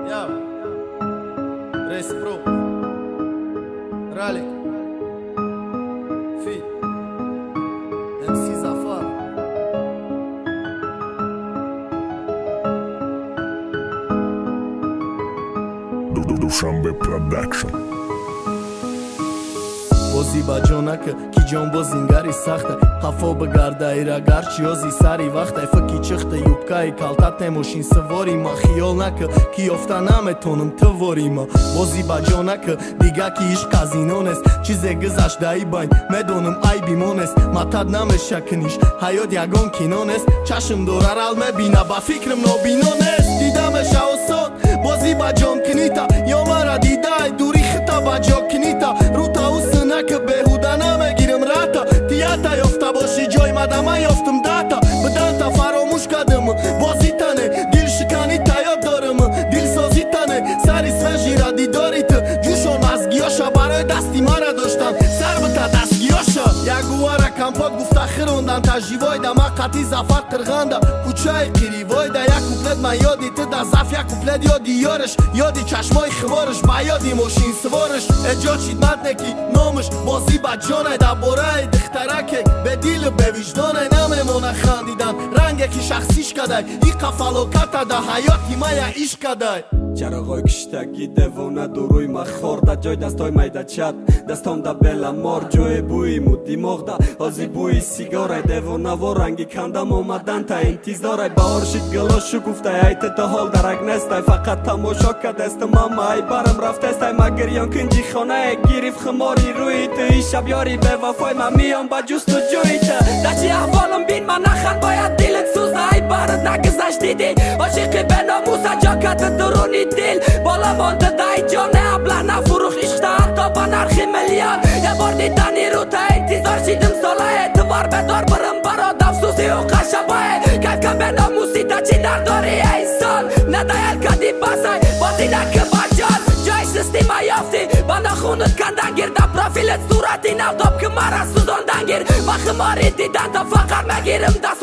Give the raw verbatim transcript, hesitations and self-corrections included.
Yo, Race Pro, Rally, Fit, M C Zafar. Dushanbe Production. Bozi ba ҷонака ки ҷон бо зингари сахта ҳафо бигардаира гарчи ёзи сари вақта факи чихта юбкаи калтате мошин савори ма хиёл нака ки ёфта наметонам тавори ма бози ба ҷонака дига ки ишқ казинонест чизе гузашдаи байн медонам айби монест матад намешакниш ҳаёт ягон кинонест чашм дорарал мебина ба фикрам нобинонест дидамеша осон бози ба ҷон книта ё мара дидай дури хита ба ҷо книта рута усынака беҳуда намегирам рата тията ёфта боши ҷой мадама ёфтам дата биданта фаромӯш кардам бозитане дилшиканита ёд дорам дилсозитане сари свежира дидорит ҷӯшон мазгиёша барои дасти мара доштан сар бита дастгиёша ягувара кампот гуфта хирондан таживойда ма қатъи зафар қирғанда кӯчаи қиривойда як куплет ман ёди тида заф як куплет ёди ёраш ёди чашмои хивораш ба ёди мошин свораш эҷочид матнеки номаш бози ба ҷонай да бораи духтараке бедилу бевиҷдонай намемона хандидан ранге ки шахсиш кадай иқа фалоката да ҳаёти мая иш кадай чароғои киштаги девона дуруи ма хорда ҷой дастҳои майда чат дастом да беламор ҷои бӯи му димоғда ҳози бӯи сигарай девонаво ранги кандам омаданта интизорай баҳоршид галошу гуфтай айте то ҳол дарак нестай фақат тамошо кадестам мама ай барам рафтестай магирён кинҷи хонае гириф химори рӯи ту и шаб ёри бевафой ма миём ба ҷустуҷӯи та дачи аҳволам бин ма нахан бояд дилит сӯза ай барат нагузашт диди ошиқи беномуса ҷокати дуруни дил бола монда дай ҷоне абла нафурӯх ишқта ҳатто ба нархи миллион я бор дидани рута интизор шидим сола эътибор бедор бирам барод афсуси ӯ қашабое кайфка беномусида чӣ дардори эйсон надаял кади басай бозинаки ба ҷон ҷои система ёфти ба нохунут кандангир да профилет сурати навдоб ки мара сӯзондангир ба химори дидан то фақар мегирам да